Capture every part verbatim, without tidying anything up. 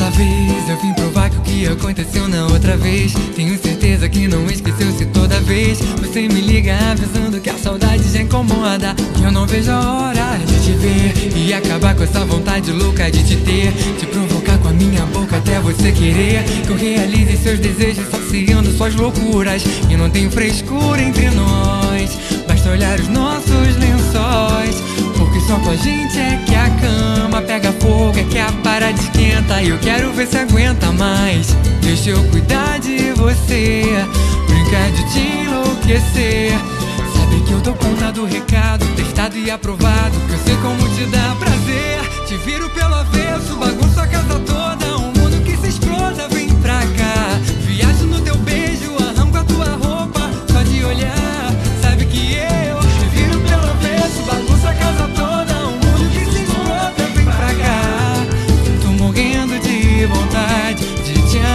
Dessa vez eu vim provar que o que aconteceu na outra vez, tenho certeza que não esqueceu se toda vez você me liga avisando que a saudade já incomoda, que eu não vejo a hora de te ver e acabar com essa vontade louca de te ter, te provocar com a minha boca até você querer que eu realize seus desejos saciando suas loucuras. E não tem frescura entre nós, basta olhar os nossos lençóis, porque só com a gente é que a cama pega fogo, é que a parada esquenta e eu quero ver se aguenta mais. Deixa eu cuidar de você, brincar de te enlouquecer. Sabe que eu dou conta do recado, testado e aprovado, que eu sei como te dá prazer. Te viro pelo avesso, bagunço a casa toda, um mundo que se exploda, vem pra cá. Viajo no teu beijo, arranco a tua roupa, só de olhar. Sabe que eu te viro pelo avesso, bagunço a casa toda, um mundo que se exploda, vem pra cá. Tô morrendo de vontade de te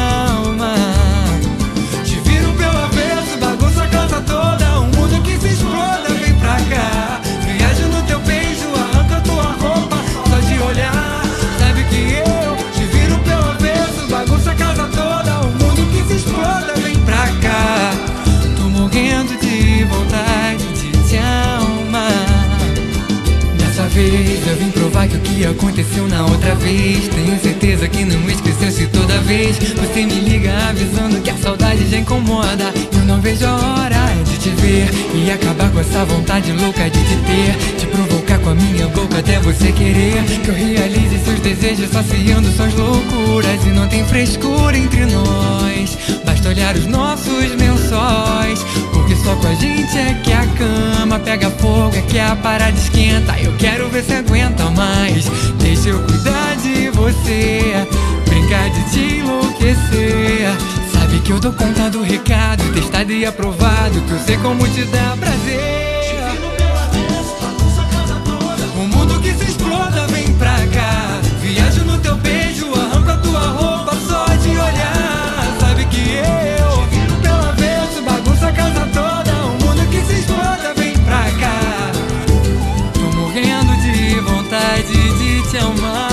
amar. Te viro pelo avesso, bagunço a casa toda, um mundo que se exploda, vem pra cá. Viajo no teu beijo, arranco a tua roupa, só de olhar. Sabe que eu te viro pelo avesso, bagunço a casa toda, um mundo que se exploda, vem pra cá. Tô morrendo de vontade de te amar. Dessa vez eu vim provar que o que aconteceu na outra vez, tenho certeza que não esqueceu se toda vez você me liga avisando que a saudade já incomoda. Eu não vejo a hora de te ver e acabar com essa vontade louca de te ter, te provocar com a minha boca até você querer que eu realize seus desejos saciando suas loucuras. E não tem frescura entre nós, basta olhar os nossos lençóis, porque só com a gente é que a cama pega fogo, é que a parada esquenta. Eu quero ver se aguenta mais. Deixa eu cuidar de você, brincar de te enlouquecer. Sabe que eu dou conta do recado, testado e aprovado, que eu sei como te dá prazer. O mundo que se exploda, vem pra cá. Viajo no teu beijo, arranco a tua roupa, só de olhar. Sabe que eu te viro pelo avesso, bagunço a casa toda, o mundo que se exploda, vem pra cá. Tô morrendo de vontade de te amar.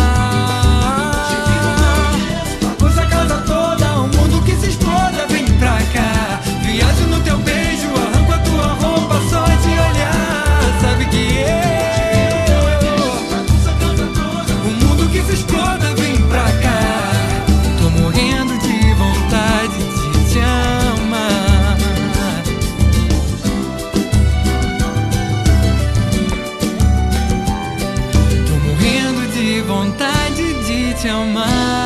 Bagunça a casa toda, o mundo que se exploda, vem pra cá. Viajo no teu beijo, arranco a tua roupa, só de olhar. Sabe que eu, o mundo que se exploda, vem pra cá. Tô morrendo de vontade de te amar. Tô morrendo de vontade de te amar.